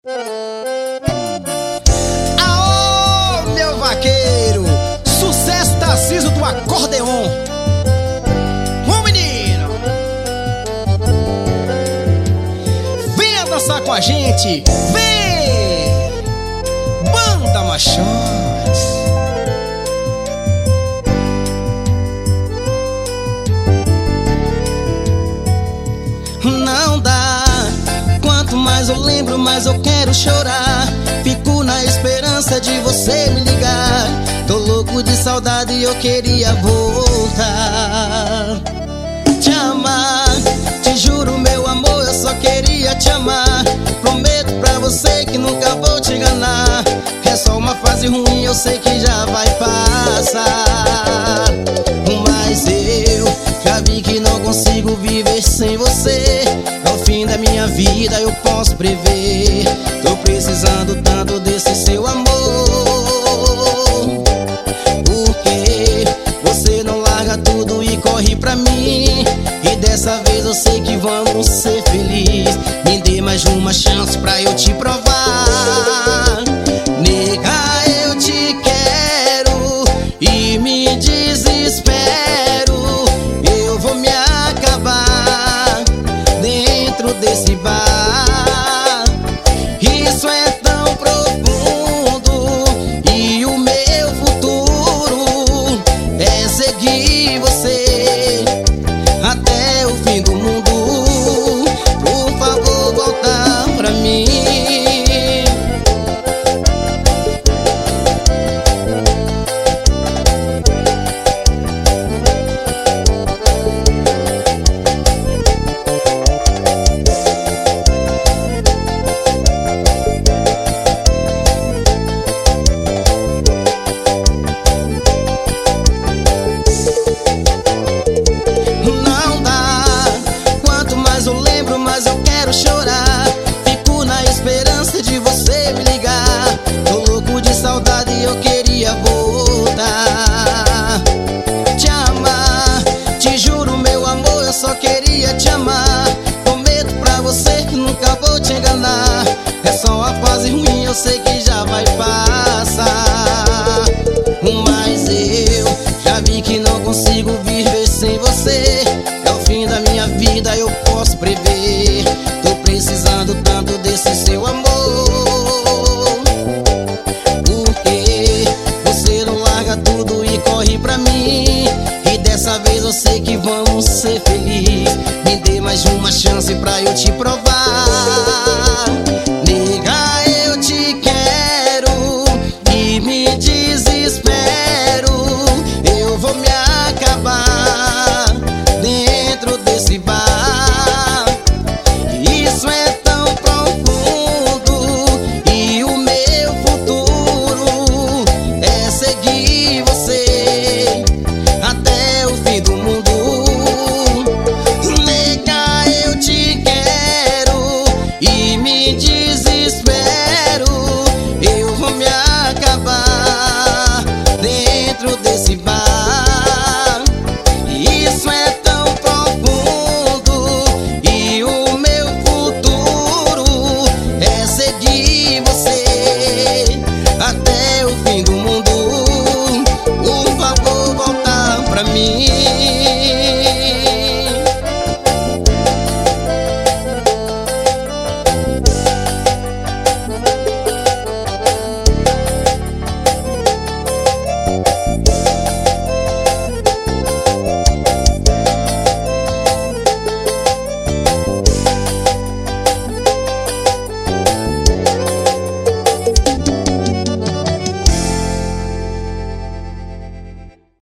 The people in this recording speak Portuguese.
Aô, meu vaqueiro, sucesso Tarcísio do acordeon. Ô menino, venha dançar com a gente, vem, Banda Machões. Não dá, quanto mais eu lembro, mais eu quero chorar. Fico na esperança de você me ligar. Tô louco de saudade e eu queria voltar. Te amar, te juro meu amor, eu só queria te amar. Prometo pra você que nunca vou te enganar. É só uma fase ruim, eu sei que já vai passar. Mas eu já vi que não consigo viver sem você. É o fim da minha vida, eu posso prever. Tô precisando tanto desse seu amor. Porque você não larga tudo e corre pra mim. E dessa vez eu sei que vamos ser felizes. Me dê mais uma chance pra eu te provar. Nega, eu te quero e me desespero. Eu vou me acabar dentro desse bar. Isso é tão profundo e o meu futuro é seguir você até o fim do mundo. Por favor, volta pra mim. Não dá, quanto mais eu lembro, mais eu quero chorar. Fico na esperança de você me ligar. Tô louco de saudade e eu queria voltar. Te amar, te juro meu amor, eu só queria te amar. Prometo pra você que nunca vou te enganar. É só uma fase ruim, eu sei que já vai passar. Mas eu já vi que não consigo viver sem você. É o fim da minha vida, eu posso prever. Tô precisando tanto desse seu amor. Porque você não larga tudo e corre pra mim. E dessa vez eu sei que vamos ser felizes. Me dê mais uma chance pra eu te provar.